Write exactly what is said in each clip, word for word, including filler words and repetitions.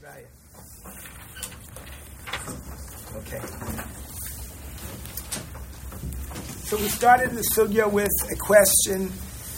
Raya. Okay. So we started the sugya with a question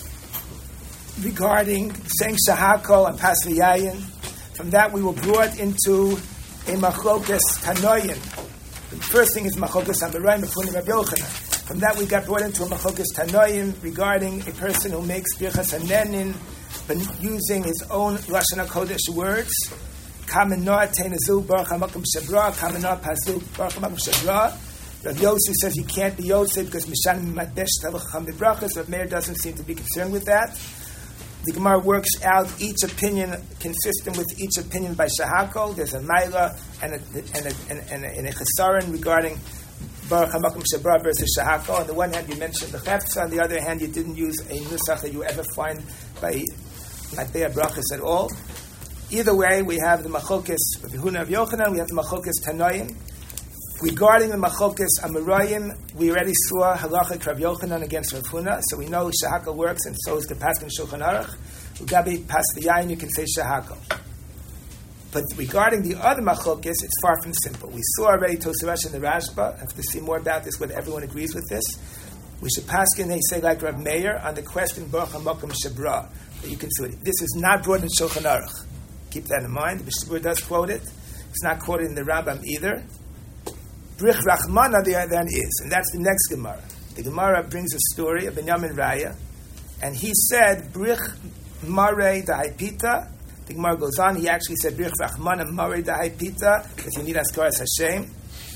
regarding saying shahakol and pasviyayin. From that we were brought into a machlokas tanoyin. The first thing is machlokas amarayim b'funim Rabbi Yochanan. From that we got brought into a machlokas tanoyin regarding a person who makes birchas hanenin but using his own Lashon HaKodesh words. Kamenor teinazu baruch hamakom shebra, kamenor pazu baruch hamakom shebra. Rav Yossi says you can't be Yosef because Mishanim Madesh Talacham Bibrachas. Rav Meir doesn't seem to be concerned with that. The Gemara works out each opinion consistent with each opinion by Shahakol. There's a Maila and a, and a, and a, and a, and a Chesaron regarding Baruch HaMakom Shebra versus Shahakol. On the one hand, you mentioned the Chefza. On the other hand, you didn't use a Nusach that you ever find by Matei Brachas at all. Either way, we have the Machokes of Yehuna of Yochanan. We have the Machokes Tanoim. Regarding the Machokes Amarayim, we already saw Halacha Rav Yochanan against Rav Huna, so we know Shahakal works, and so is the Paskin Shulchan Aruch. Ugabi Pas V'yayin, you can say Shahakal. But regarding the other Machokes, it's far from simple. We saw already Tosarash and the Rashba. I have to see more about this, whether everyone agrees with this. We should Paskin, they say like Rav Meir, on the question Baruch HaMakom Shebra, that you can see it. This is not brought in Shulchan Aruch. Keep that in mind. The Mishnah does quote it. It's not quoted in the Rambam either. Brich Rachmana the other is, and that's the next Gemara. The Gemara brings a story of Binyamin Raya, and he said Brich Mare Dahaipita. The Gemara goes on. He actually said Brich Rachmana Mare Dahaipita because you need Askaras Hashem.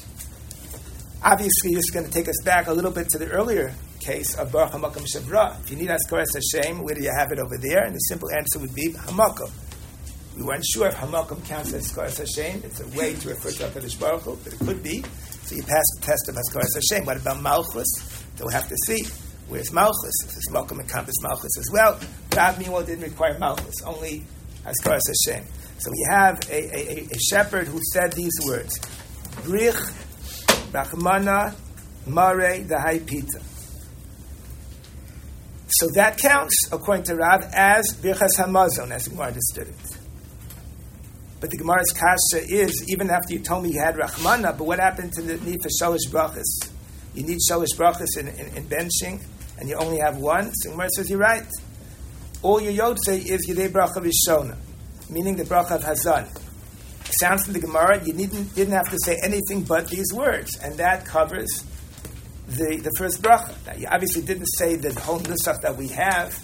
Obviously, this is going to take us back a little bit to the earlier case of Baruch HaMakom Shebra. If you need Askaras Hashem, where do you have it over there? And the simple answer would be Hamakom. We weren't sure if Hamakom counts as Askaras Hashem. It's a way to refer to HaKadosh Baruch Hu, but it could be. So you pass the test of Askaras Hashem. What about Malchus? So we'll have to see. Where's Malchus? If this Malchus encompass Malchus as well. Rav meanwhile didn't require Malchus, only Askaras Hashem. So we have a, a, a shepherd who said these words. Brich Rachmana Mare Dahai Pita. So that counts, according to Rav, as Birchas Hamazon, as we understood it. But the Gemara's kasha is, even after you told me you had Rachmana, but what happened to the need for Shalish Brachas? You need Shalish Brachas in, in, in benching, and you only have one. So the Gemara says, you're right. All your Yotzei is Yidei Bracha Rishona, meaning the Bracha of Hazan. It sounds from the Gemara, you didn't, didn't have to say anything but these words, and that covers the, the first Bracha. Now, you obviously didn't say the whole Nusach that we have,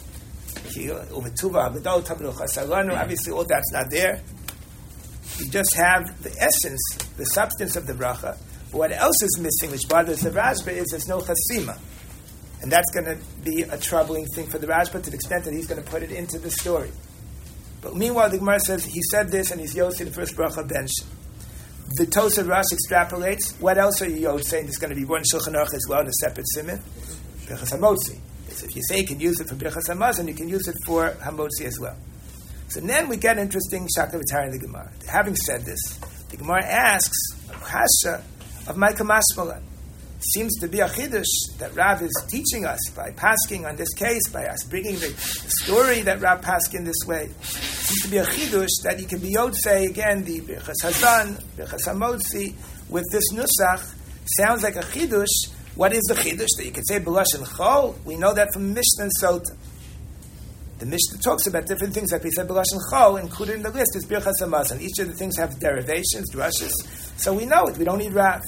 obviously all that's not there. You just have the essence, the substance of the bracha. But what else is missing, which bothers the Rashba, is there's no chasima. And that's going to be a troubling thing for the Rashba to the extent that he's going to put it into the story. But meanwhile, the Gemara says he said this and he's Yosei the first bracha bench. The Tosar Rosh extrapolates. What else are you Yosei? There's going to be one Shulchan Aruch as well in a separate siman. Birchas Hamotzi. So if you say you can use it for Birchas Hamazon, you can use it for Hamotzi as well. So then we get interesting Shakla V'Tara in the Gemara. Having said this, the Gemara asks a kasha of Maika Mashmalan. Seems to be a chidush that Rav is teaching us by pasking on this case, by us bringing the, the story that Rav paskin this way. Seems to be a chidush that you can be Yotzei again the Birchas Hazan, Birchas Hamotzi with this nusach. Sounds like a chidush. What is the chidush that you can say B'lashon Chol? We know that from Mishnah and Sota. The Mishnah talks about different things, like we said, B'lashon Chol, included in the list is Birchas Hamazon. Each of the things have derivations, drushes, so we know it. We don't need Rav.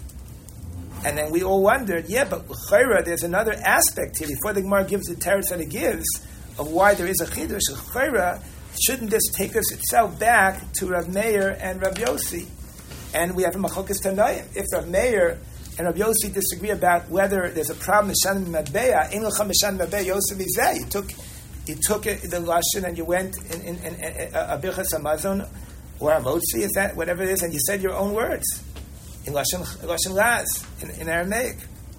And then we all wondered, yeah, but Chayra, there's another aspect here. Before the Gemara gives the teretz that it gives of why there is a chidush, Chayra, shouldn't this take us itself back to Rav Meir and Rav Yossi? And we have a Machokes Tanoim. If Rav Meir and Rav Yossi disagree about whether there's a problem, Mishan Mabeya, Ein L'cha Mishan Mabeya, Yossi Mizeh, you took You took it, the Lashon, and you went in, in, in, in a Birchas Hamazon or a Motzi, is that whatever it is, and you said your own words in Lashon, Lashon Laz, in, in Aramaic.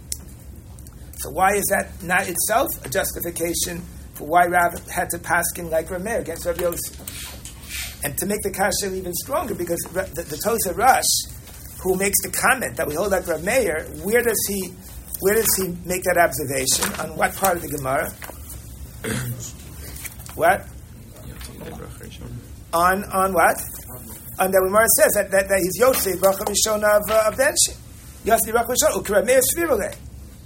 So why is that not itself a justification for why Rav had to paskin like Rav Meir against Rav Yossi? And to make the kasha even stronger, because the, the Tosar Rosh, who makes the comment that we hold like Rav Meir, where does he, where does he make that observation? On what part of the Gemara? What? On on what? and the Gemara says that, that, that he's Yotzei Bracha Rishona of, uh, of Denshin. Yotzei Bracha Rishona, Ukra Meir Svirule.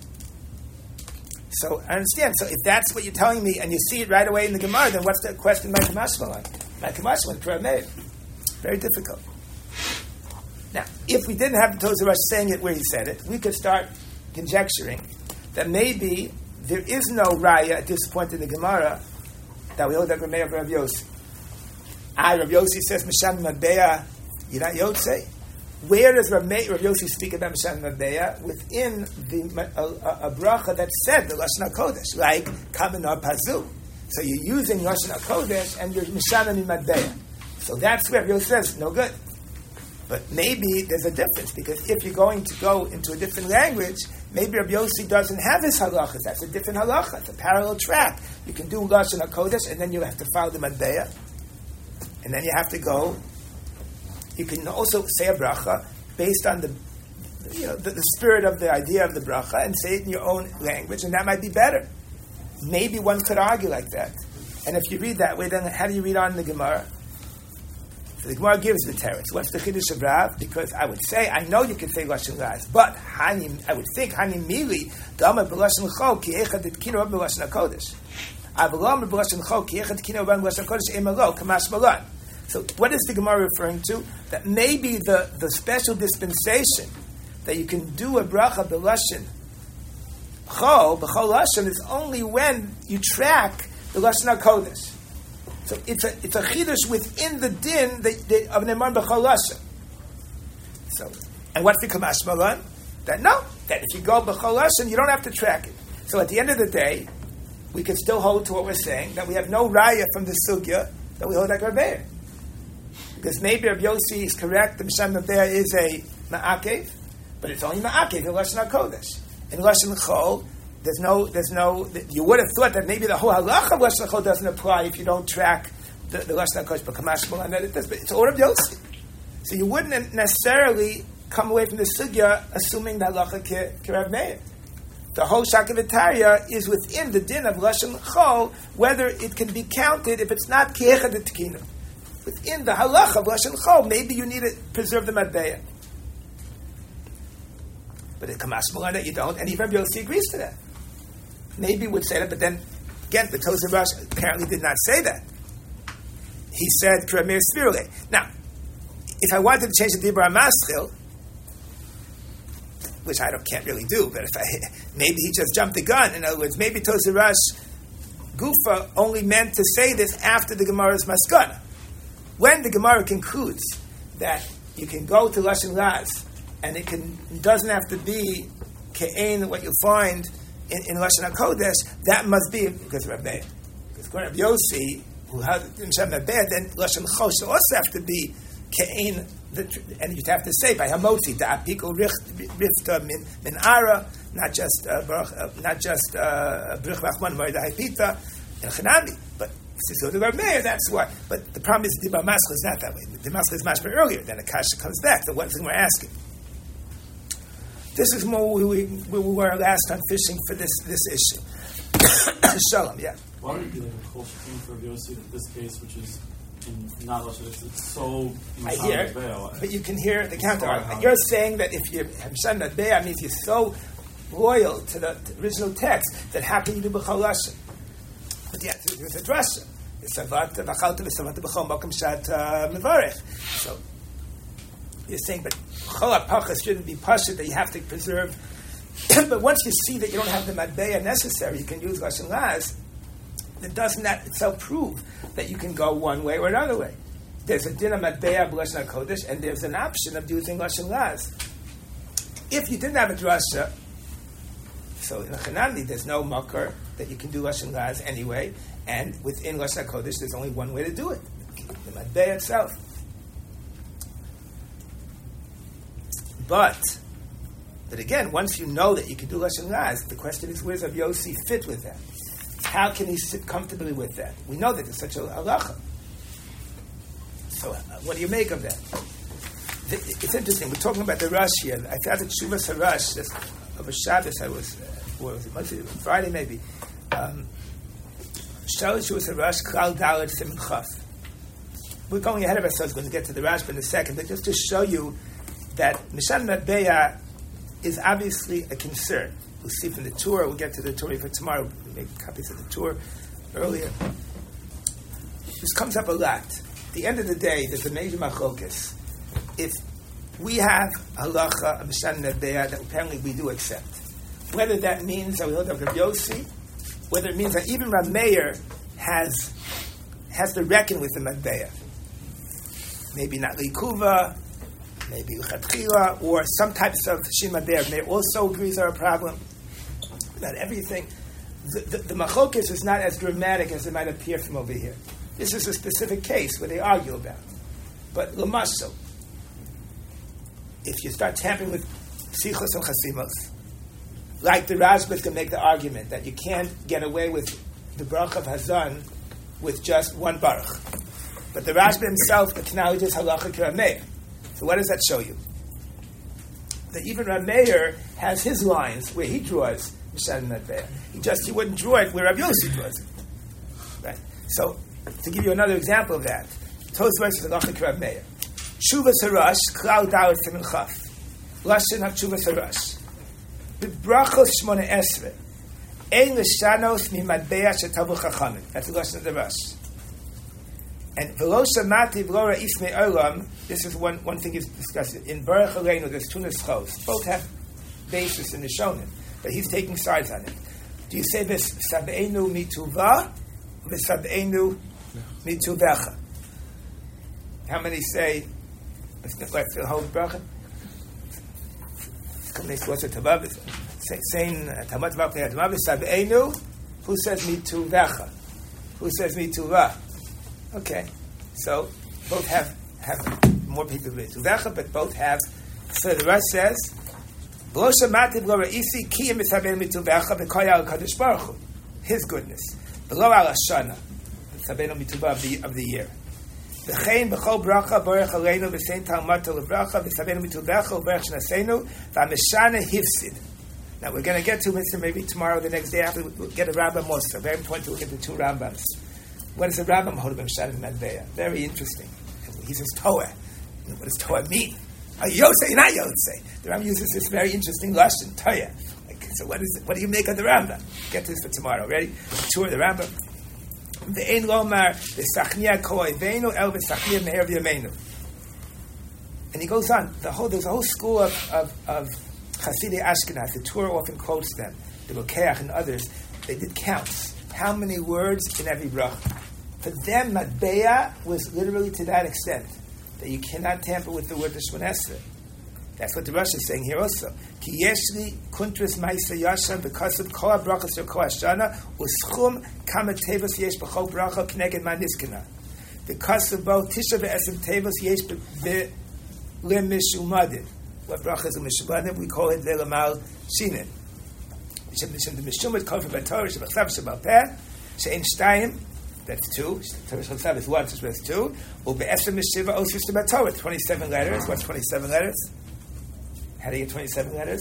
So I understand. So if that's what you're telling me, and you see it right away in the Gemara, then what's the question by Kamashma like? By Kamashma, Ukra Meir. Very difficult. Now, if we didn't have the Tozer Rush saying it where he said it, we could start conjecturing that maybe there is no raya at this point in the Gemara that we hold that Rameh of Rav Yossi. I, Rav Yossi says, Mishan Madbeya, you're not Yotzei. Where does Rav, Rav Yossi speak about Mishan Madbeya? Within the, a, a, a bracha that said the Lashon HaKodesh, like Kamenar Pazu. So you're using Lashon HaKodesh and you're Mishan Madbeya. So that's where Rav Yossi says, no good. But maybe there's a difference, because if you're going to go into a different language, maybe Rabbi Yossi doesn't have his halachas. That's a different halacha. It's a parallel track. You can do Lashon HaKodesh, and then you have to follow the Madbeya. And then you have to go. You can also say a bracha based on the, you know, the, the spirit of the idea of the bracha, and say it in your own language, and that might be better. Maybe one could argue like that. And if you read that way, then how do you read on in the Gemara? So the Gemara gives the teretz. What's the chiddush of Rav? Because I would say, I know you can say Lashon Raz, but Hani, I would think Hani Mili Dama B'Lashon Chol Ki Echad Etkino B'Lashon HaKodesh. Avalam B'Lashon Chol Ki Echad Etkino B'Lashon HaKodesh Emalo Kamash Malan. So what is the Gemara referring to? That maybe the, the special dispensation that you can do a bracha B'Lashon Chol B'Chol Lashon is only when you track the Lashon HaKodesh. So it's a it's a chidush within the din the, the, of Neman B'Chol Lashon. So, and what's the Kamash Malan? That no, that if you go B'Chol Lashon, you don't have to track it. So at the end of the day, we can still hold to what we're saying, that we have no raya from the sugya that we hold like Rav. Because maybe Rav Yossi is correct, the Mishan Mabea is a ma'akev, but it's only ma'akev in Lashon HaKodesh. In Lashon Chol, There's no, there's no. You would have thought that maybe the whole halacha of Lashon HaKodesh doesn't apply if you don't track the, the Lashon HaKodesh, but Kamash Malan that it does. But it's all Rav Yossi, so you wouldn't necessarily come away from the sugya assuming that halacha ke Rav Meir. The whole Shakavitaria is within the din of Lashon Chol, whether it can be counted if it's not Kiechad Etkinu. Within the halacha of Lashon Chol, maybe you need to preserve the Madbeya. But it Kamash Malan that you don't, and even Rav Yossi agrees to that. Maybe would say that, but then again, the Tozer Rush apparently did not say that. He said Kramir Spirule. Now, if I wanted to change the Dibra Maschil, which I don't can't really do, but if I maybe he just jumped the gun. In other words, maybe Tozer Rush Gufa only meant to say this after the Gemara's Maskana. When the Gemara concludes that you can go to Lashon Raz and it can it doesn't have to be Ke'en, what you find in, in Lashon HaKodesh, that must be because of Rav Meir. Because Rav Yossi, who has Mishan Mabeh, then Lashon Chol should also have to be Ke'en, and you'd have to say by Hamotzi, Da'apiko Rifta Min Min Ara, not just uh, uh, not just Brich Vachman Morda Haipita and Chanami, but so the Rav Meir, that's why. But the problem is the Dibra Maschil is not that way. The Maschil is much more earlier. Then the Kasha comes back. So what thing we're asking? This is more where we, where we were last time fishing for this this issue. Shalom, yeah. Why would it be like a kol shechim for Rav Yossi in this case, which is in not Lashon, it's, it's so. I hear, but you can hear the counter argument. You're saying that if you have Mishan Mabeh, means you're so loyal to the, to the original text that how can you do B'chol Lashon? But yeah, there's a drasha. So you're saying, but Chol HaPachas shouldn't be Pasha, that you have to preserve. But once you see that you don't have the Madbeya necessary, you can use Lashon Raz, then doesn't that itself prove that you can go one way or another way? There's a din of Madbeya B'Lashon HaKodesh, and there's an option of using Lashon Raz. If you didn't have a drasha, so in a Chanani, there's no makar that you can do Lashon Raz anyway, and within Lashon HaKodesh, there's only one way to do it, the Madbeya itself. But, but again, once you know that you can do Lashon Raz, the question is, where's Rav Yossi fit with that? How can he sit comfortably with that? We know that there's such a halacha. So, uh, what do you make of that? It's interesting. We're talking about the Rush here. I found the Tshuvas HaRush of a Shabbos. I was, uh, what was it? Monday, Friday maybe. Um, Shalosh Tshuvas HaRush Klal Daled Siman Chaf. we're going ahead of ourselves. We're going to get to the Rashba in a second, but just to show you that Mishan Matbeya is obviously a concern. We'll see from the tour. We'll get to the tour for tomorrow. We made copies of the tour earlier. This comes up a lot. At the end of the day, there's a major machlokas. If we have halacha, a Mishan Matbeya, that apparently we do accept, whether that means that we hold up Rav Yossi, whether it means that even Rav Meir has has to reckon with the Matbeya. Maybe not Likuva, maybe Chatchila, or some types of Shima Matbeya. Meir also agrees are a problem. Not everything. The, the, the machlokas is not as dramatic as it might appear from over here. This is a specific case where they argue about. But Lamasho, if you start tampering with Sichos and Chasimos, like the Rashba is going to make the argument that you can't get away with the Baruch of Hazan with just one Baruch. But the Rashba himself acknowledges halacha ki Rav Meir. So what does that show you? That even Rav Meir has his lines where he draws Mishan Matbeya. He just he wouldn't draw it where Rav Yossi draws it. Right. So to give you another example of that, Tosfos versus halacha ki Rav Meir. Shuvas Harash Klal Daled Siman Chaf. Lashon of Shuvas Harash. B'brachos Shmona Esrei. Ein l'shanos mimadbeya shetavu chachamim. That's the lesson of the Rosh. And v'lo shamati v'lo ra'is me'olam. This is one, one thing he's discussing. In Baruch Aleinu, there's two nuschos. Both have basis in the Shonim, but he's taking sides on it. Do you say this v'sabeinu mituva or v'sabeinu mituvecha? How many say? Let's, let's hold bracha. Saying Tamat Vapnei Adama Sabeinu, who says me to Vecha? Who says me to Va? Okay, so both have have more people to Vecha, but both have. So the rest says, B'lo shamati b'lo ra'isi kiyim misabeinu mitu Vecha v'koya al Kadosh Baruch Hu, His goodness. B'lo al Hashana misabeinu mitu Va of the of the year. V'chein b'chol bracha borech aleinu v'sein talmata lebracha v'sabeinu mitu Vecha u'berech shnasenu v'ameshana hifsid. Now we're going to get to Mister maybe tomorrow, the next day after. We'll get a Rambam also. Very important to look at the two Rambams. What does the Rambam hold of Mishan Matbeya? Very interesting. He says Torah. What does Torah mean? A Yosei, not Yosei. The Rambam uses this very interesting lashon Torah. Like, so what is it? What do you make of the Rambam? Get to this for tomorrow. Ready? Tour the Rambam. The Ein Lomar v'Sachnia Ko'evenu El v'Sachnia Meher v'Yameinu. And he goes on. The whole there's a whole school of of, of Chasidei Ashkenaz, the Torah often quotes them, the Rokeach and others. They did counts. How many words in every bracha? For them, Matbeya was literally to that extent that you cannot tamper with the word of Shmona Esrei. That's what the Rosh is saying here also. Ki yeshli kuntris ma'isa yasha because of kol brachas or kol hashana u'schum kama tevos yesh b'chol bracha k'neged ma'niskena. Because of both tisha ve'esem tevos yesh b'lim mishumadin. What bracha is a mishumadim? We call it le'lamal shinin. Mishum the mishumad called for b'torah shebachsav shebal peh she'en shtayim. That's two. Torah Chosab is one, so that's two. U'be'esem mishiva osis to b'torah. Twenty-seven letters. What's twenty-seven letters? How do you get twenty-seven letters?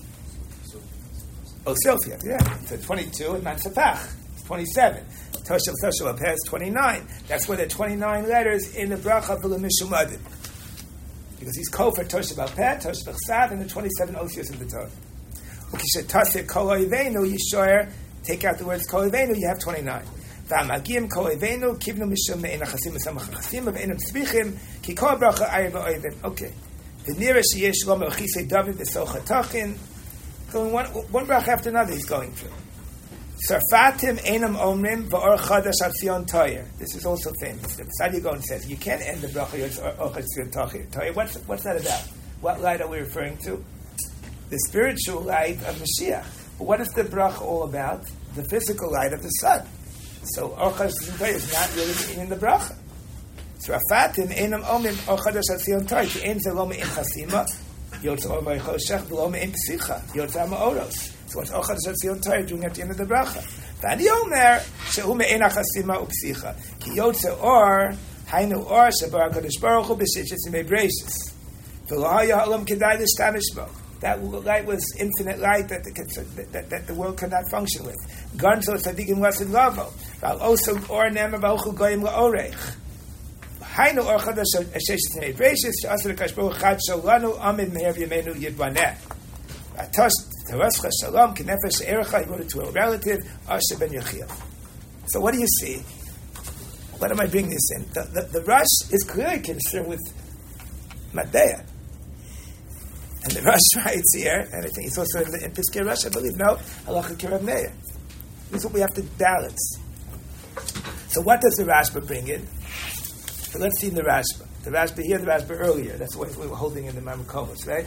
Oh, Sophia, yeah. So twenty-two and Mansapach. It's twenty-seven. Torah Shebal Peh is twenty-nine. That's where there are twenty-nine letters in the bracha for the mishumadim. Because he's called for Torah Shebal Peh, Torah Shebal and the twenty-seven osios of the Torah. Ukishetasir kol oivenu yishoyer, take out the words kol oivenu, you have twenty-nine. V'amagim kol oivenu kivnu mishum me'en achasim v'samach achasim v'enem tzvichim ki kol bracha ayir v'oivim. Okay. The nearest yesh lo melchisei David v'socha tachin. Going one one bracha after another he's going through. Sarfatim enam omrim v'or chadash al Tzion Toyer. This is also famous. The Sadi Gaon says you can't end the bracha or Tzion Toyer. What's what's that about? What light are we referring to? The spiritual light of Mashiach. But what is the bracha all about? The physical light of the sun. So Orchad Tzion is not really in the bracha. So Rafatim enam omim Orchad Tzion Toyer ki ein zelom in chasima yotz or vaychoshech v'lo in psicha yotz amaoros. So what's Orchad Tzion Toyer doing at the end of the bracha? V'ani omer shehu me'en chasima u'psicha ki yotz or hainu or shebar Kadosh Baruch Hu b'shishis imei breishis v'lo haya olam kedai l'shtamish bo. That light was infinite light that the, that, that the world could not function with. Ganzo tzadikim lasid lavo. Val osam or nema v'ochu goyim la'orech. Hainu or chadash sheshes nei breishis she'asar l'kadosh baruch hu chad shalanu amid meher v'yameinu yidvaneh. Atos terascha shalom kenefesh erecha. He wrote it to a relative, Asher ben Yechiel. So what do you see? What am I bringing this in? The, the, the Rush is clearly concerned with Matbeah. And the Rush writes here, and I think it's also in, the, in Piskei Rush, I believe, no, Halacha Kirav Meir. This is what we have to balance. So what does the Rashba bring in? So let's see in the Rashba. The Rashba here, the Rashba earlier. That's what we were holding in the Mamakomos, right?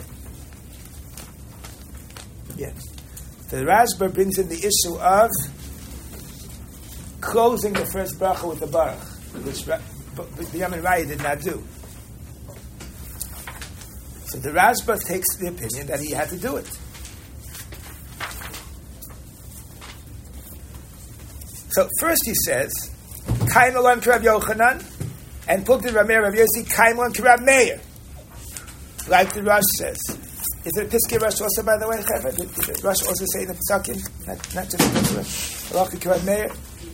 Yes. So the Rashba brings in the issue of closing the first bracha with the baruch, which Binyamin Raya did not do. So the Rashba takes the opinion that he had to do it. So first he says, Kaim Alon Kirav Yochanan, and Pukti Rav Meir Rav Yossi, Kaim Alon Kirav Meir. Like the Rush says. Is it a Piskei Rush also, by the way, Chevra? Did, did the Rush also say in the Pesakim? Not, not just the Piskei Rush. Halacha Kirav Meir.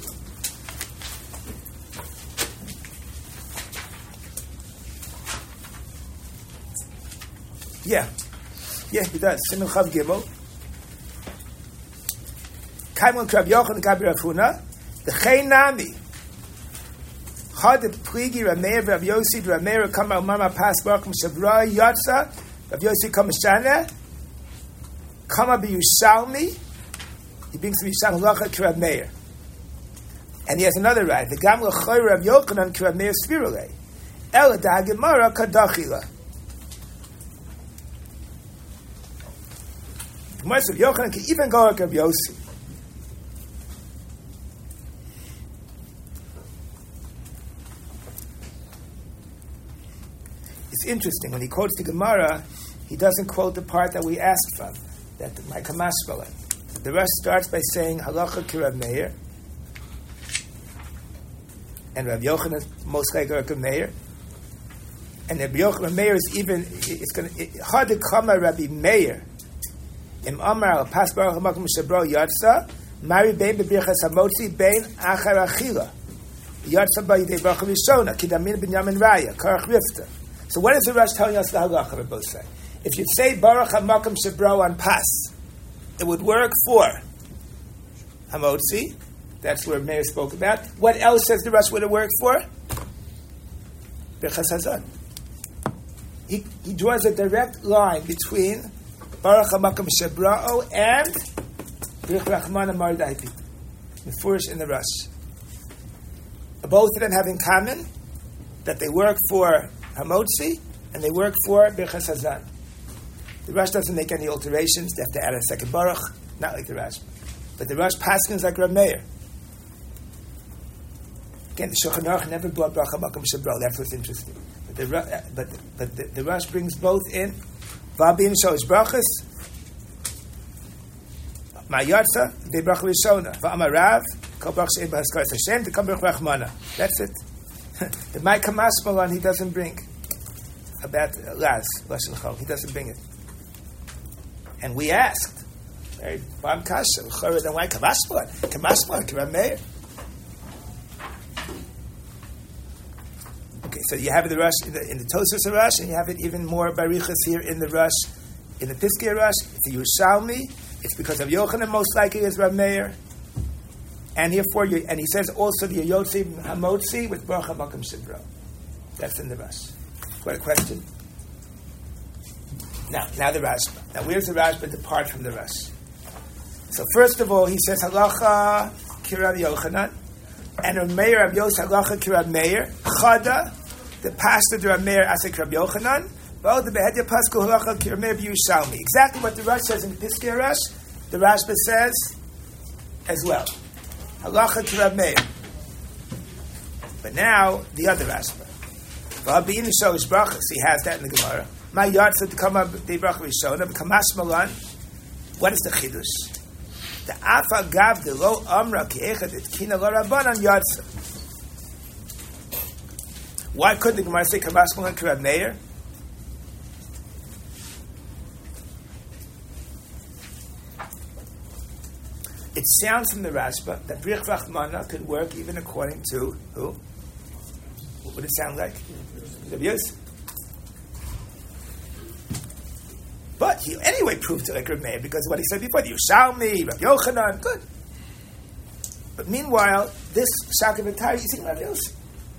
Yeah. Yeah, he does. Siman Chav Gimel. Kaimon Krav Yochanan Gabi Rav Huna. The Chei Nami. Chad Pligi Rav Meir Rav Yossi Rav Meir Kama Umama Pas Baruch Shabra Yatsa Rav Yossi Kama Shana Kama B'Yushalmi. He brings to Yushalmi Halacha Krav Meir. And he has another right. The Gam L'Choy Rav Yochanan Krav Meir Svirulei. El Da Gemara Kadachila. Gemara says Yochanan can even go like Rav Yossi. It's interesting, when he quotes the Gemara, he doesn't quote the part that we asked from, that my Kamashbala. The rest starts by saying Halacha Kirav Meir, and Rav Yochanan most likely Rav Meir, and Rav Yochanan Meir is even, it's going to, hard to come Rabbi Meir, Im Amar al Pas Baruch HaMakom Shabro Yatsa, Mari Bein B'Birchas HaMotzi Bein Achar Achila, Yatsa B'Yidei Baruch HaMishona, Kidamin Binyamin Raya, Karach Rifta. So what is the Rush telling us the halacha we both say? If you say Baruch HaMakom Shabro on Pas, it would work for Hamotzi. That's where Meir spoke about. What else says the Rush would have worked for? Birchas Hazon. He, he draws a direct line between Baruch HaMakom Shabro and Birch Rachman Amar Daipi. Mefurish in the Rush. Both of them have in common that they work for Hamotzi, and they work for Birchas Hazan. The Rush doesn't make any alterations. They have to add a second Baruch, not like the Rush. But the Rush paskins like Rav Meir. Again, the Shulchan Aruch never brought Baruch HaMakom Shabro. That's what's interesting. But the but but the, the Rush brings both in. V'abim shows brachas. Ma'yatza de bracha rishona. V'amarav kol brach she'ed b'haskaras Hashem to come Birch Rachmana. That's it. The Mai Kamasmalan he doesn't bring about Laz, Lashon Chol. He doesn't bring it. And we asked, very Bam Kasha, Chorah, then why Kamasmalan? Kamasmalan, Kirav Meir. Okay, so you have it in the Rush, in the, in the Tosfos Rush, and you have it even more Barichas here in the Rush, in the Piskei Rush. If you Yerushalmi, it's because of Yochanan most likely is Rav Meir. And herefore, you, and he says also the Yotzi Hamotzi with Baruch HaMakom Shabro. That's in the Rush. What a question. Now, now the Rashba. Now, where's the Rashba depart from the Rush? So, first of all, he says Halacha Kirav Yochanan, and Rav Meir Rav Yos Halacha Kirav Meir, Chada, the pastor Rav Meir Asik Rav Yochanan, Bo the Behedya Pasku Halacha Kirav Meir B'Yushalmi. Exactly what the Rush says in the Piskei Rush, the Rashba says as well. Halacha Kirav Meir. But now, the other Rashba. V'abin Shosh Brachas, he has that in the Gemara. My Yatsa to come up the Bracha Rishona, Kamash Malan. What is the Chidush? The Afa Gav the Lo Amra Ki'echad et Kina Lo Rabbanan Yatsa. Why couldn't the Gemara say Kamash Malan Kirav Meir? It sounds from the Rashba that Birch Rachmana could work even according to who? What did it sound like? Rabbi Yossi. But he anyway proved it like Rabbi Meir because of what he said before, the Yerushalmi, Rabbi Yochanan, good. But meanwhile, this Shaka V'Tari is in Rabbi Yossi.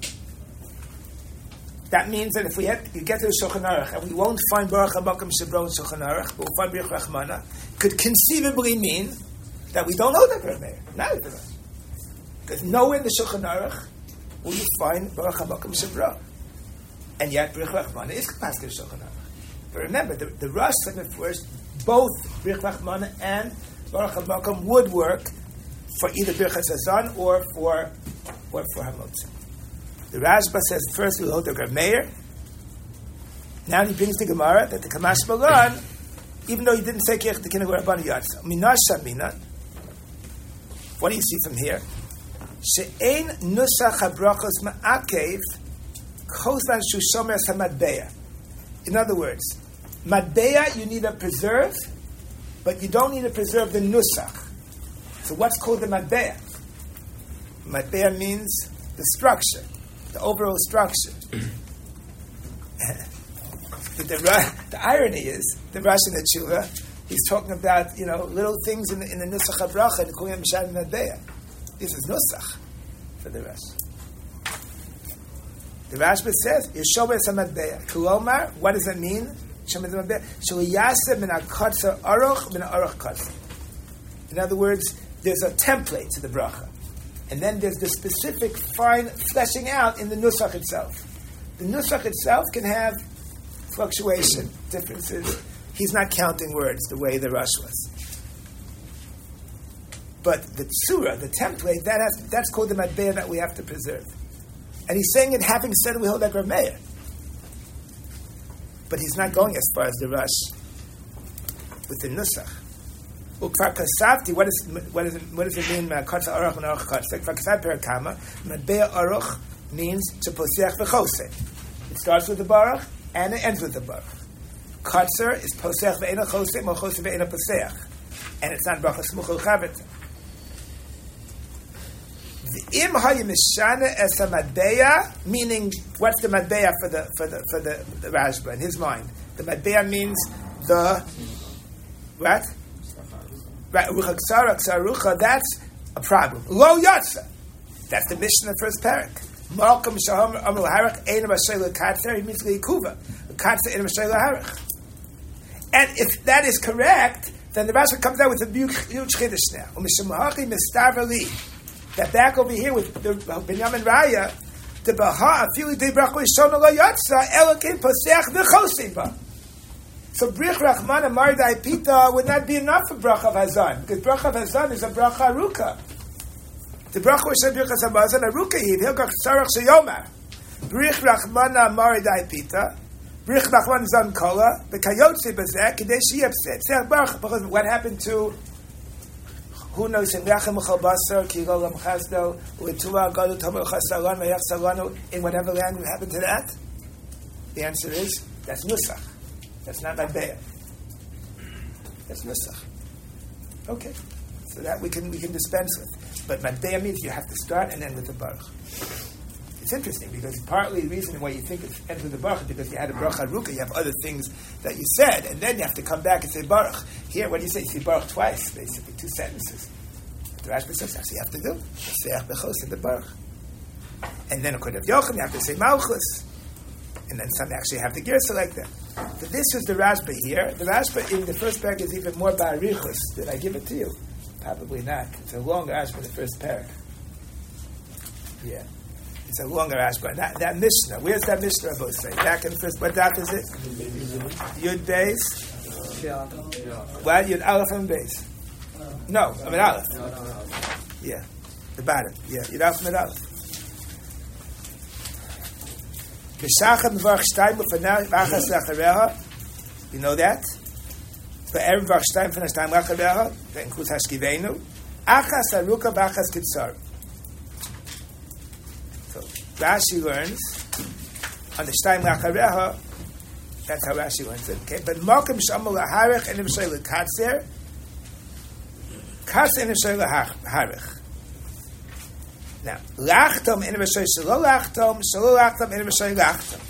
That means that if we have, you get to the Shulchan Aruch and we won't find Baruch HaMakom Shebro in Shulchan Aruch, but we'll find Birch Rachmana, could conceivably mean that we don't know that Rabbi Meir. Not it us. Because nowhere in the Shulchan Aruch will you find Baruch HaMakom Shebro. And yet Birch Rachmana is capacity to Shulchan Aruch. But remember, the, the Rosh said first, both Birch Rachmana and Baruch HaMakom would work for either Birchas Hazan or for or for Hamotza. The Rashba says first we hold the Rav Meir. Now he brings the Gemara that the Kamash Malan, even though he didn't say Kech the Kinegor Rabban Yatsa, Minasha Mina. What do you see from here? She'ein nusach habrachos ma'akev kozlan shushomer hamadbeya. In other words, madbeya you need to preserve, but you don't need to preserve the nusach. So what's called the madbeya? Madbeya means the structure, the overall structure. the, the, the irony is, the Rosh in the Tshuva, he's talking about, you know, little things in the, in the nusach habracha and calling them Mishad Madbeya. This is nusach for the Rosh. The Rashba says, Yeshoba es hamadbeya. Kulomar, what does it mean? Yeshoba es hamadbeya. Shuliyaseh min ha-kotzer aruch min ha-aruch kotzer. In other words, there's a template to the bracha. And then there's the specific fine fleshing out in the nusach itself. The nusach itself can have fluctuation, differences. He's not counting words the way the Rosh was. But the tzura, the template, that has, that's called the madbeya that we have to preserve. And he's saying it having said it, we hold like Rav Meir. But he's not going as far as the Rosh with the nusach. Ukvar kasavti, what is what is it, what does it mean? Kotza aruch and aruch kotza. Ukvar kasav perakama. Madbeya aruch means to posech v'choseh. It starts with the baruch and it ends with the baruch. Kotzer is posech ve'ena choseh, mo choseh ve'ena posech, and it's not bracha smuchol chavet. The im hayimishana es madbeya, meaning what's the madbeya for the for the for the, the Rashba in his mind? The madbeya means the what? Right, that's a problem. Lo yatsa. That's the mission of the first parak. Malkam shaham amru harak ein b'shayla katzer. He means leikuva. Katzer ein b'shayla harak. And if that is correct, then the Rashba comes out with a huge, huge chiddush now. Umishamahachi mistavali. That back over here with the Binyamin Raya, the Baha afili de bracha yishona lo yatsa elokim posech v'chosim ba. So Brich Rachmana Mardai Pita would not be enough for Bracha of Hazan, because Bracha of Hazan is a Bracha Aruka. The Bracha was said Birchas Hamazon Aruka Yiv Hilgach Sarach Sheyomar. Brich Rachmana Mardai Pita, Brich Rachmana Zan Kola, Bekayotzi Bezek, Kadesh Yepset. Say Bracha, because what happened to who knows in Rachem Chalbasar, Kigolam Chasdo, Uitula Gadu Tamar Chasalan, Mayach Salanu, in whatever land what happened to that? The answer is that's Nusach. That's not madbeya. That's nusach. Okay, so that we can we can dispense with. But madbeya means you have to start and end with the baruch. It's interesting because partly the reason why you think it ends with the baruch is because you had a bracha aruka. You have other things that you said, and then you have to come back and say baruch. Here, what do you say? You say baruch twice, basically two sentences. But the Rashba says that's what you have to do. Seach bechos in the baruch, and then according to Yochanan, you have to say malchus. And then some actually have the girsa like that. But this is the Rashba here. The Rashba in the first parak is even more ba'arichus. Did I give it to you? Probably not. It's a longer Rashba, the first parak. Yeah. It's a longer Rashba. That, that Mishnah, where's that Mishnah about say? Back in the first, what daf is it? Yud Beis? Yeah. What? Yud Aleph and Beis? No, I mean Aleph. Yeah. The bottom. Yeah. Yud Aleph and Aleph. You know that? For every Varchstein from Hashtayim Lachareha, that includes Hashkivenu. Achas Aruka Vachas Kitzar. So Rashi learns on the Shtayim Lachareha. That's how Rashi learns it. Okay, but Malkim Shamu Laharich and Imshay Lekatzer, Katzer and Imshay Laharich. Now, lachtom in v'shoy shelo lachtom, shelo lachtom in v'shoy lachtom.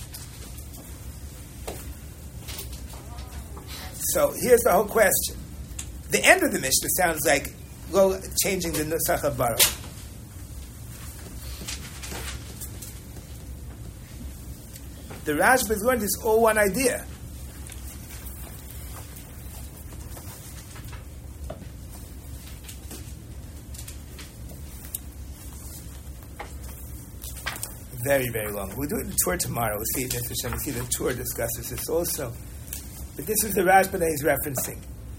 So here's the whole question. The end of the Mishnah sounds like go changing the nusach of Baruch. The Rashba's learned is all one idea. Very, very long. We'll do it in the tour tomorrow. We'll see it in Hashem. We'll see the tour discusses this also. But this is the Rashba that he's referencing.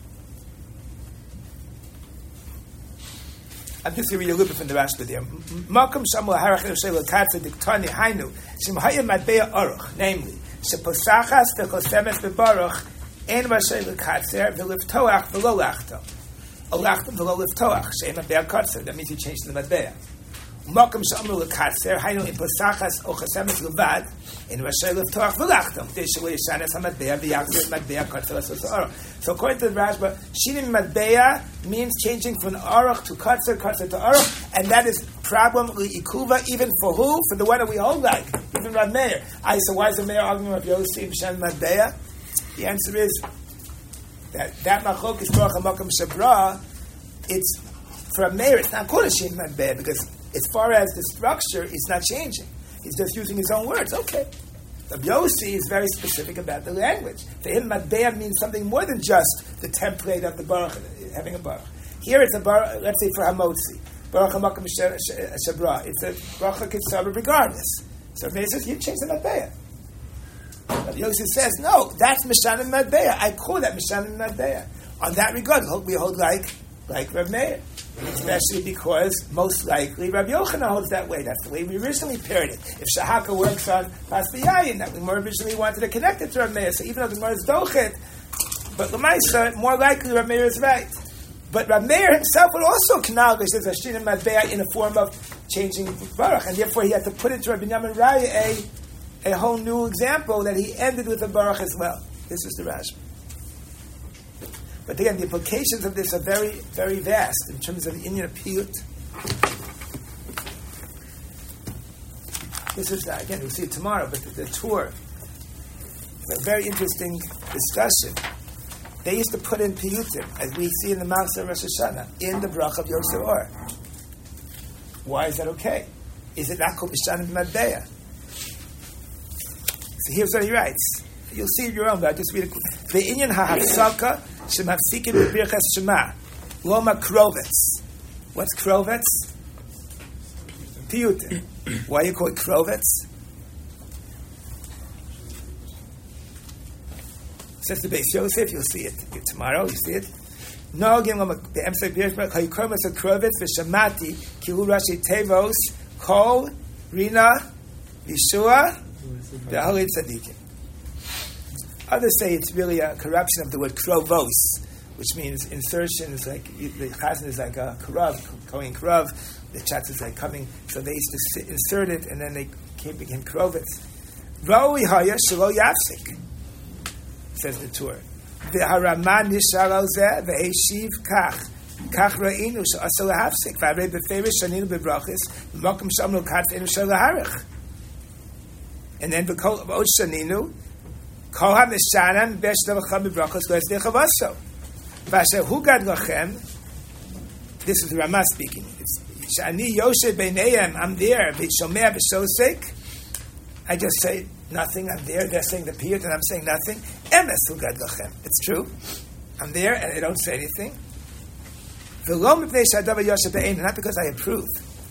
I'm just going to read a little bit from the Rashba there. Malkum Shamu Harach Shelo Katza Diktani Hainu Shim Hayim Madbeya Aruch, namely Sheposachas Techosemes BeBaruch Ein Vashelo Katzer Veliftoach Velo Lachto Olachtom Velo Liftoach Shein Madbeya Katzer. That means he changed the Madbeya. Malkum Shamu Lekatzer Hainu in Posachas Ochasemes Levad in Vashelo Liftoach Velachtom Deshavu Yishanes HaMadbeya V'Yakzer Madbeya Katzer Asos Aruch. So according to the Rashba, Shinim Madbeya means changing from Aruch to Katzer, Katzer to Aruch, and that is problem Ikuva even for who? For the one that we hold like, even Rav Meir. I so why is the Meir arguing with Yossi B'Shem Madbeya? The answer is that that Machok is Baruch HaMakom Shabra. It's for Rav Meir. It's not called a Shinim Madbeya because as far as the structure, it's not changing. He's just using his own words. Okay. Rabbi Yossi is very specific about the language. For him, Madbeya means something more than just the template of the Baruch, having a Baruch. Here it's a Baruch, let's say for Hamotzi, Baruch HaMakom Shabra. It's a Baruch HaKitzabra regardless. So Rabbi Yossi says, you change the Madbeya. Rabbi Yossi says, no, that's Mishanim Madbeya. I call that Mishanim Madbeya. On that regard, we hold like, like Rav Meir. Especially because most likely Rabbi Yochanan holds that way. That's the way we originally paired it. If Shahaka works on Pasbiyayin, that we more originally wanted to connect it to Rabbi Meir. So even though the Gemara is Dochet, but Lamaisa, more likely Rabbi Meir is right. But Rabbi Meir himself would also acknowledge this Hashin and Madbeya in a form of changing Baruch, and therefore he had to put into Rabbi Yamin Raya a, a whole new example that he ended with a Baruch as well. This is the Rashba. But again, the implications of this are very, very vast in terms of the Inyan Piyut. This is, again, we'll see it tomorrow, but the, the tour, it's a very interesting discussion. They used to put in Piyutim, as we see in the Mount of Rosh Hashanah, in the Brach of Yosef Or. Why is that okay? Is it not called Mishanim Madbeya? So here's what he writes. You'll see it your own, but I'll just read it. Ve'inyan ha'hafsaka shemafsikim b'birchas shema loma krovetz. What's krovetz? Piyutim. Why you call it krovetz? Says the Beis Yosef, you'll see it tomorrow. You see it. No, again, the Emsei Birchas hayikomas krovetz v'shamati kihu rashi tevos kol rina Yeshua v'halei tzadikim. Others say it's really a corruption of the word krovos, which means insertions, like the chazan is like a karav, going karav, the chatz is like coming, so they used to sit, insert it, and then they came, became krovitz. Ra'ui haya shelo yafsik, says the Torah. V'haraman nishar zeh v'heshiv kach, kach ra'inu she'aseh lahafsik, v'arei b'ferish shaninu b'brachis, v'mokum shamnu katz enu shel laharich. And then v'kol od shaninu, Kol ha-mishanan besh davacham b'brachos lo ezdei chavaso. V'asher hu gad lachem, this is the Ramah speaking, it's Shani Yoshe b'neihem, I'm there, v'shomea b'shosek, I just say nothing, I'm there, they're saying the piyut, and I'm saying nothing. Emes hu gad lachem, it's true, I'm there, and I don't say anything. V'lo mipnei shadav Yoshe b'ein, not because I approve.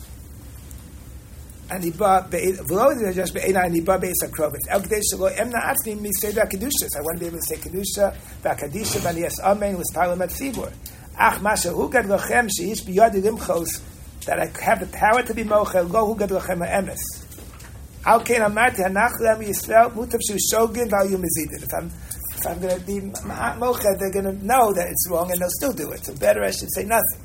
And he bought v'lo just be'ena and he bought be'es hakrovitz. El k'dei shelo emna atzmi mi seder kedushas. I want to be able to say kedusha v'akadisha v'niyas amen with parliament tzibur. Ach masha hu gad lachem sheish biyadi limchos, that I have the power to be mochel lo hu gad lachem ha'emes. Al kein amarti hanach le'am Yisrael mutav shu shogin v'al yu mezidin. If I'm if I'm going to be mochel, they're going to know that it's wrong and they'll still do it. So better I should say nothing.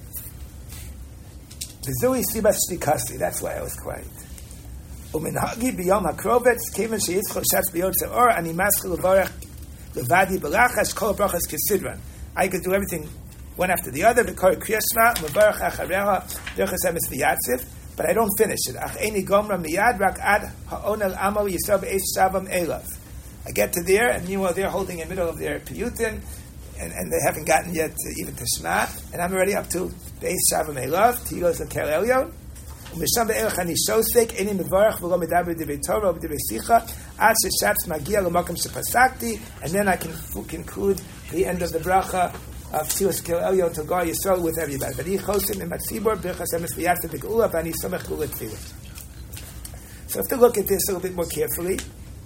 V'zui sibas shtikasi. That's why I was quiet. Uminhagi biyom hakrovetz kemen sheyitzchol shatz biyod seor ani maschil levarach levadi belachash kol brachas kesidran. I could do everything one after the other. V'kor kriyashma levarach achareha derechas emes v'yatziv but I don't finish it. Ach eini gomra miyad rak ad ha'on el amo yisrael be'esh shavam elav. I get to there, and meanwhile they're holding in the middle of their piyutin, and, and they haven't gotten yet to, even to Shema, and I'm already up to be'esh shavam elav, tilos of kel elyon. Umesham be'elach ani shosek, eini mevarach v'lo medaber divrei Torah v'divrei sicha, ad sheshatz magia l'makom shepasakti, and then I can conclude the end of the bracha of Tilos Kel Elyon to Gar Yisrael with everybody. But he chosim in Matzibor birchas emes v'yatsa b'geula v'ani somech gula tefillah. So, if to look at this a little bit more carefully,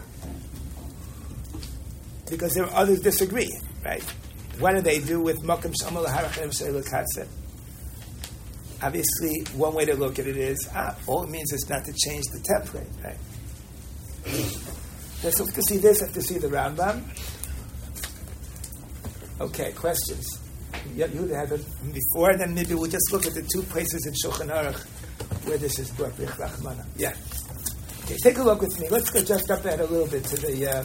because there are others disagree, right? What do they do with Makom Shamal Harachem Sheila Katze? Obviously, one way to look at it is, ah, all it means is not to change the template, right? So, to see this, I have to see the Rambam. Okay, questions? Yeah, you have it before, and then maybe we'll just look at the two places in Shulchan Aruch where this is brought. Yeah. Okay, take a look with me. Let's go just up ahead a little bit to the. Um,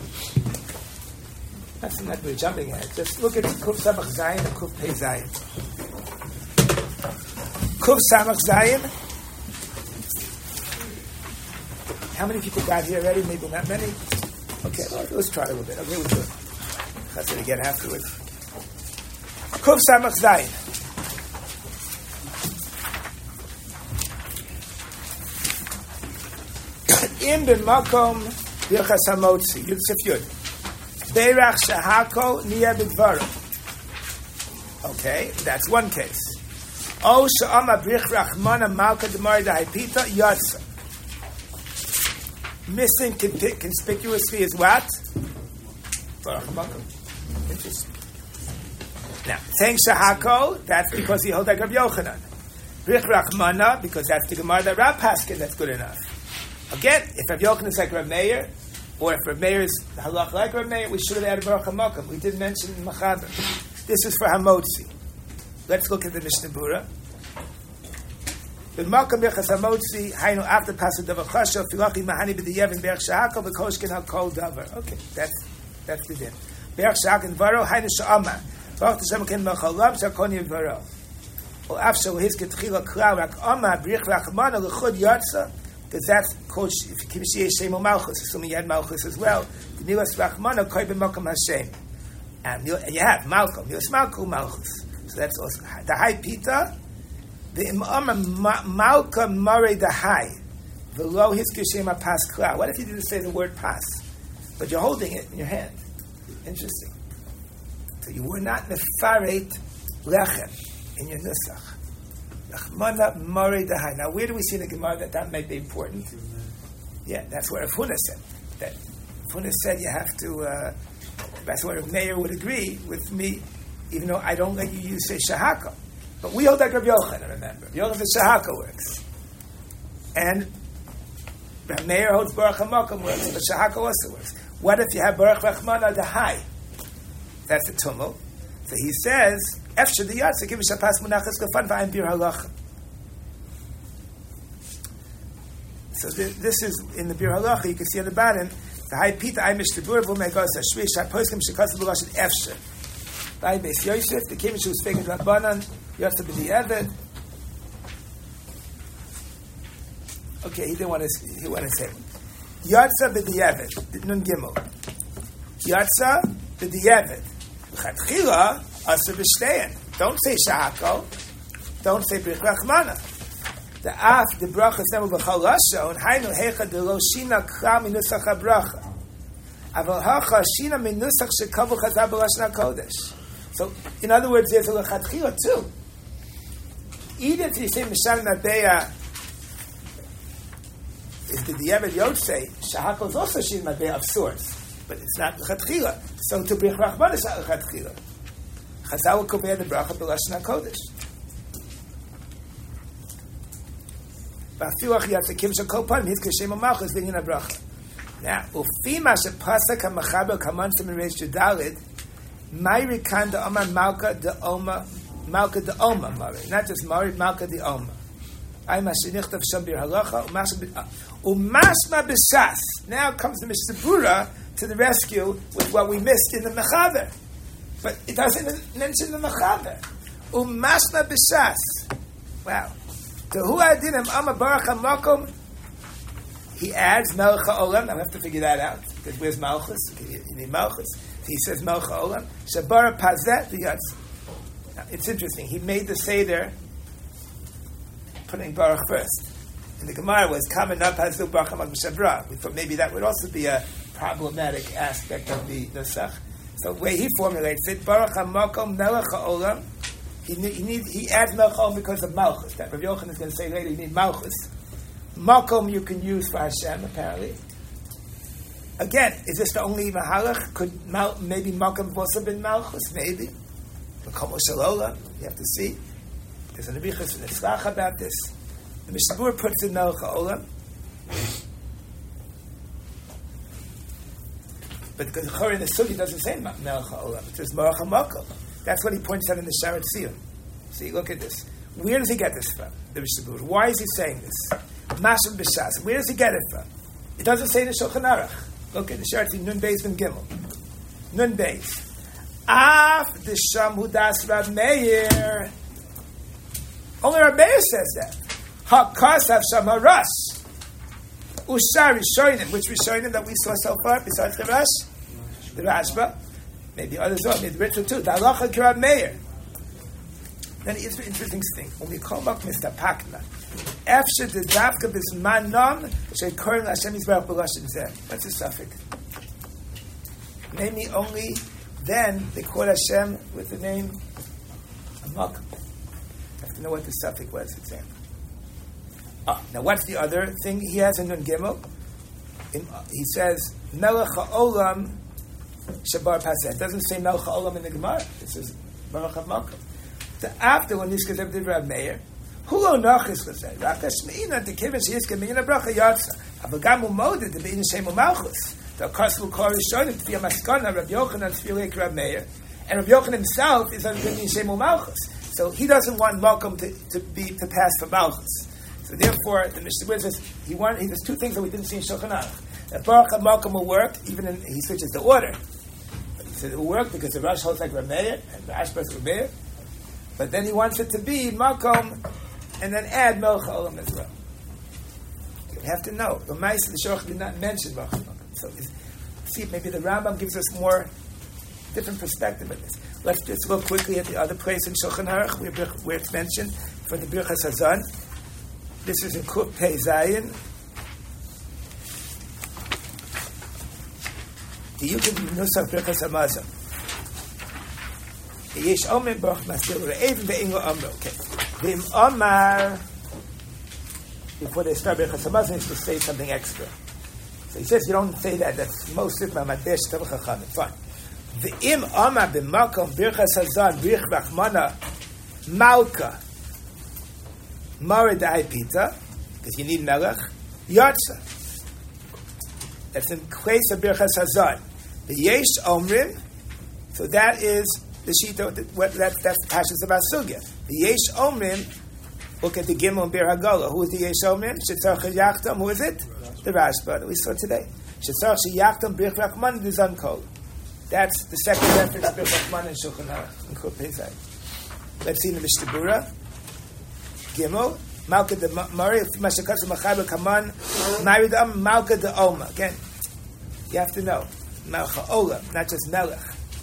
that's not we're jumping ahead. Just look at Kuf Samach Zayin and Kuf Pei Zayin. Kuf Samach Zayin. How many people got here already? Maybe not many. Okay, well, let's try a little bit. Okay, we'll do it. That's it again afterwards. Kuf Samach Zayin. Im ben makom birchas hamotzi Yud Yud Beirach shehako niya b'dvarim. Okay, that's one case. O she'ama brich rachmana malka d'mari da'ipita yatsa. Missing conspicuously is what? Interesting. Now, saying shehako, that's because he holds like Rabbi Yochanan. Brich rachmana, because that's the Gemara that Rab Paskin, that's good enough. Again, if Rav Yochanan is like Rav Meir, or if Rav Meir is halach like Rav Meir, we should have added Baruch HaMakom. We did mention Machaber. This is for Hamotzi. Let's look at the Mishnah Bura. B'makom birchas Hamotzi, haynu after pasuk davar chashav, filachi mahani b'diyevin berch shahakol v'koshkin hakol davar. Okay, that's that's the din. Berch shahakol varo, haynu sha'amar. Baruch Hashem ken mechalam, shakoni varo. Or afshal hizket chila klau, rak amar, brich rachmana, l'chud yatsa, because that's called Kibishiyeh Shem Malchus, assuming you had Malchus as well. The Milas Rachmana Koi B'Makom Hashem, and you have Malcolm, Milas Malchus Malchus. So that's also the High Pita, the Imam Malcolm Murray the High, the low Hiskishem Pas Kla. What if you didn't say the word Pas, but you're holding it in your hand? Interesting. So you were not Mefaret Lechem in your Nusach. Now, where do we see in the Gemara that that might be important? Yeah, that's where Rav Huna said. That Rav Huna said you have to. Uh, that's where Rav Meir would agree with me, even though I don't let you use say shahako. But we hold like Rav Yochanan. Remember, Rav Yochanan the shahako works, and Rav Meir holds Baruch HaMakom works, but shahako also works. What if you have Baruch Rachmana the high? That's a tumult. So he says, "Efshar the yatsa give shapas munachas kafan v'ayim bir halacha." So this, this is in the bir halacha. You can see on the bottom the high pita I mish the bur v'megos hashvi shaposkim shekas v'lashet efshar. By Beis Yosef, the kimish who was speaking to Rabbanan, yatsa b'di'eved. Okay, he didn't want to. He wanted to say yatsa b'di'eved. Nun gimel. Yatsa b'di'eved. Chatchila asur b'shtein. Don't say shahako. Don't say brich rachmana. The af the bracha semu b'chal lashon haynu hecha de lo shina kra minusach habracha. Aval hacha shina minusach shekavu chazar b'lashon hakodesh. So, in other words, there's a lechatchila too. Even if you say mishan nabeya is the diavad yotzei, shahako is also shin nabeya of sorts. But it's not lechatchila. So to brich rachmana is not lechatchila. Chazal will compare the bracha b'lashon hakodesh. Ba'afilach yatzakim shekol panim hizkashem u'malchus v'inyan habracha. Now, ufima shepasak ha'machaber kamansim in Reish Judalid, Mayri kan de Omar Malka de Oma Malka de Oma Mari, not just Mari Malka de Oma. I mashinicht of Shambir Halacha umashma b'shas. Now comes the Mishnah Bura to the rescue with what we missed in the Mechaber, but it doesn't mention the Mechaber. Umashma b'shas. Wow. To hu adinim ama baruch hamakom. He adds Melech HaOlam. Now we have to figure that out because where's Malchus? You need Malchus. He says Melech HaOlam. Shabara Pazet V'Yatz. It's interesting. He made the Seder putting Baruch first. And the Gemara was coming up Hazu Baruch HaMakom Shabra. We thought maybe that would also be a problematic aspect of the Nusach. So the way he formulates it, Baruch HaMakom Melech HaOlam. He need, he, need, he adds Melech HaOlam because of Malchus. That Rav Yochanan is going to say later. You need Malchus. Makom you can use for Hashem, apparently. Again, is this the only Mahalach? Could Mal, maybe Makom have also been Malchus? Maybe. Makom Shalola, you have to see. There's an Abichas and Etzlach about this. The Mishnah Berurah puts in Melech HaOlam. But because the Chor in the Sugi doesn't say Melech HaOlam, it says Baruch HaMakom. That's what he points out in the Sharat Tziyun. See, look at this. Where does he get this from? The Mishnah Berurah. Why is he saying this? Mashal b'shas. Where does he get it from? It doesn't say in the Shulchan Aruch. Look at the Sharat Tziyun, Nun Beis Nun Gimel. Nun Beis. Af d'sham hudas Rav Meir. Only Rav Meir says that. Hakasav sham haras. Ushar Rishonim. Which Rishonim that we saw so far besides the Rash? The Rashba. Maybe others are. Maybe the Ritva too. The Halacha Rav Meir. Then it's an interesting thing. When we call back Mister Pakna, after the Davka Bismanom, Shekorim Hashem Yisbarach B'Lashon Zeh. What's the suffix? Name me only. Then they call Hashem with the name Amakom. You have to know what the suffix was, example. Ah, now what's the other thing he has in Nun Gimel? In, he says Melech HaOlam Shabar Paseh. It doesn't say Melech HaOlam in the Gemara. It says Baruch HaMakom. So after when this goes up to Rav Meir, who lo nachis was that? Raka shmeina the kivin she is kemina bracha yatsa. Avagamu moded the bein shemu malchus. The kaslu kor rishonim to be a maskana Rav Yochanan tefilek Rav Meir, and Rav Yochanan himself is under bein shemu malchus. So he doesn't want Malcolm to, to be to pass for malchus. So therefore, the Mishnah Berurah says he wanted. He, there's two things that we didn't see in Shulchan Aruch. That Baruch HaMakom will work, even in he switches the order. But he said it will work because the Rosh holds like Rav Meir and the Ashbaz Rav Meir. But then he wants it to be Makom, and then add Melech HaOlam as well. You have to know. The Ma'aseh the Shorach did not mention Melech HaMakom. So see, maybe the Rambam gives us more different perspective of this. Let's just look quickly at the other place in Shulchan Aruch where, where it's mentioned for the Birchas Hazan. This is in Kuf Pei Zayin. The Yukid Nusach Birchas Hamazon. Yesh Omer Baruch Masir Re'evim Ve'in Lo Amro. Okay. V'im Omar, before they start Birchas Hamazon, is to say something extra. So he says you don't say that. That's most of my Madesh Tav Chachamim. Fine. V'im Omar b'makom Birchas Hazan Birch Rachmana Malka Maridai Pita, because you need Melech Yatsa. That's in place of Birchas Hazan. The Yesh Omrim. So that is the Shita, that, that, that's the Pashas about Sugya. The Yesh Omrim, look at the Gimel and Bir Hagolah. Who is the Yesh Omrim? Shetzarach Yachtam, who is it? The Rashba that we saw today. Shetzarach Yachtam Bir Rachman Dizan Kol. That's the second reference to Bir Rachman in Shulchan Aruch in Kuf Pei Zayin. Let's see in the Mishnah Berurah. Gimel, Malka de Mari, Mashakatsu Machaber Kaman, Maridam, Malka de Oma. Again, you have to know. Melech HaOlam, not just Melech.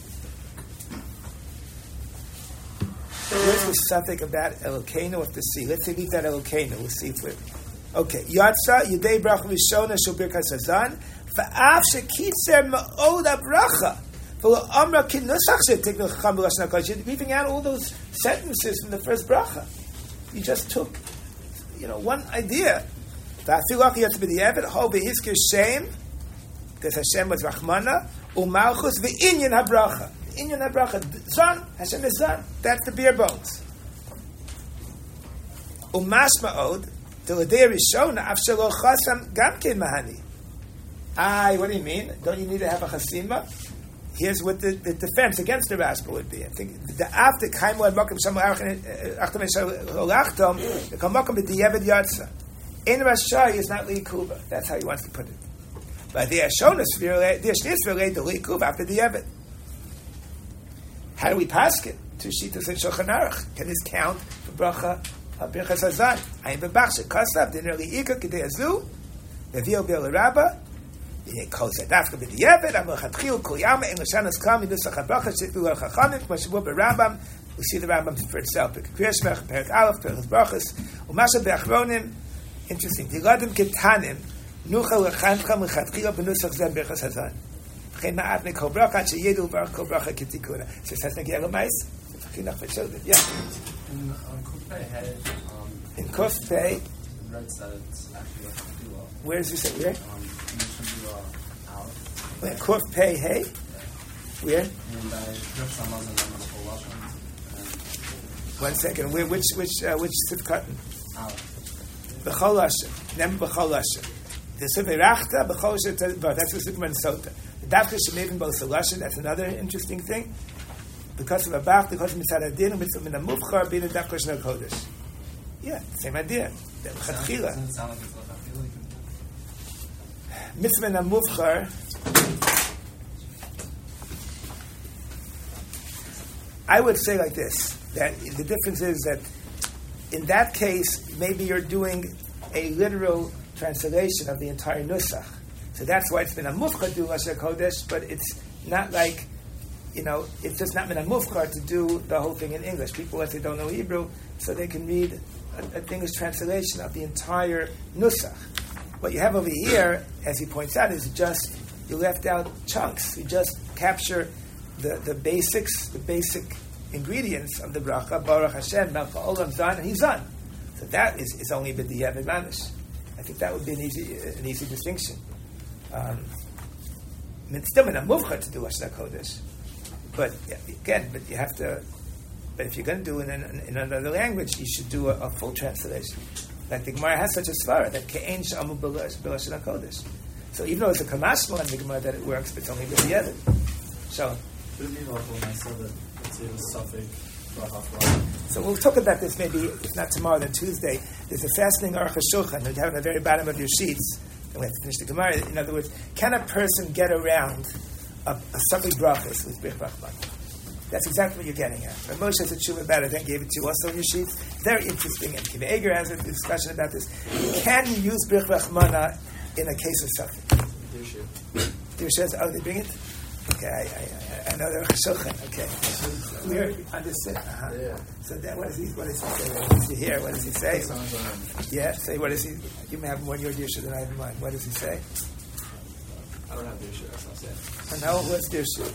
Where's the suffix about Elokeinu with the sea? Let's leave that Elokeinu. We'll see if we're... Okay. Yatsa, Yudei Bracha Rishona, Shul Birkas Hazan, Fa'af Shekitzer Ma'od HaBracha, V'lo Amra Kinusach Shetiknu Chacham B'Lashon HaKodesh. You're leaving out all those sentences from the first bracha. You just took, you know, one idea. V'afilach Yatsa B'di'evet, Ho B'Hizkir Shem, because Hashem was Rachmana, U'malchus V'inyan HaBracha. Inyan HaBracha, Zon, Hashem is Zon. That's the bare bones. Umas Ma'od, T'ledei Rishona, Avshalo Chasam Gamkein Mahani. Ay, what do you mean? Don't you need to have a chasima? Here's what the, the defense against the Rashba would be. I think the after Kaimo and Mokim Shamu Achtam and Shalachtom, the Kamokim B'Di'evet Yatsa. In Rasha is not Li'ikuba. That's how he wants to put it. But the Ashona Svirei, the Ashnis Svirei, the Li'ikuba after Di'evet. How do we pass it? Two Shitas and Shulchan Aruch. Can this count for bracha Birchas Hazan. Ayin b'bachshe kasav dinner liika k'dei azu. Nevio bil rabba. Kol zedafka b'diyevet. Amachatchil kol yama en l'shanas kam midusach habracha shitlu al chachamim k'mashavu b'Rambam. We see the Rambam for itself. Kriyas Mech, Perik Aleph, Perik Brachas, Umasha be'achronim. Interesting. Tiladim ketanim nucha lechancha lechatchila b'nusach zeh Birchas Hazan. V'chein ma'at nekol bracha sheyedu bar kol bracha ketikuna. So it says negiel l'mais. V'chinach v'shodim. Yeah. In on Kuf Pei Hey, um, in Kuf Pei, it writes that it's actually a Chadula. Where does it say? Where? Um, in Chadula Aleph. Where? Kuf Pei Hey. Where? And I Reb Shamaz and Reb Shalashim. One second. Where? Which? Which? Uh, which Sivkatan? Aleph. B'chol Hashem. Nem b'chol Hashem. The Sivirachta b'chol Hashem. That's the Superman Sota. The Dafka Shemevin Bo Salashin. That's another interesting thing. Because of a bach, because of Mitzad Adin, and Mitzad Mufchar, being a Dafka Shnei Kodesh. Yeah, same idea. Chatchila. Doesn't it sound like it's Lechatchila? Mitzvah Mufchar. I would say like this, that the difference is that in that case, maybe you're doing a literal translation of the entire Nusach. So that's why it's been a Mufchar do Lashon Kodesh, but it's not like, you know, it's just not been a mufkar to do the whole thing in English. People, if they don't know Hebrew, so they can read a, a English translation of the entire Nusach. What you have over here, as he points out, is just, you left out chunks. You just capture the, the basics, the basic ingredients of the bracha, Baruch Hashem, Melcha Olam Zan, and he's Zan. So that is, is only b'diavad mamish. I think that would be an easy an easy distinction. Um, I mean, it's still in a mufkar to do Lashon Kodesh. But again, but you have to. But if you're going to do it in, in, in another language, you should do a, a full translation. Like the Gemara has such a svara that ke'ein shamu b'lashon hakodesh. So even though it's a kamashma in the Gemara that it works, but it's only with the other. So. Would it be helpful when I said that, let's say, the suffix bracha? So we'll talk about this maybe if not tomorrow, then Tuesday. There's a fascinating Aruch HaShulchan that you have on the very bottom of your sheets. And we have to finish the Gemara. In other words, can a person get around a, a suffix brachas with Brich Rachman? That's exactly what you're getting at. But Moshe has a tshuva about it, then gave it to you also in your sheets. Very interesting. And Kiva Eger has a discussion about this. Can you use Brich Rachmana in a case of suffix? Dirshes, oh, they bring it? Okay, I, I, I know they're Shulchan. Okay. We're understood. Uh-huh. Yeah. So then what does he, what does he say? What does he hear? What does he say? Yeah, say, what does he, you may have more your Dirsha than I have mine. What does he say? I don't have Dirsha, that's what I'm saying. I know, what's Dirsha?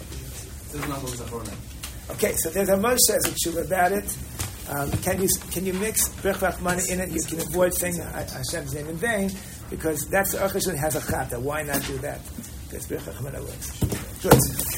Okay, so there's a Moshe has a tshuva about it. Um, can you can you mix Brich Rachmana in it? You can avoid saying Hashem's name in vain because that's the Aruch HaShulchan has a chata. Why not do that? Because Brich Rachmana works. Good.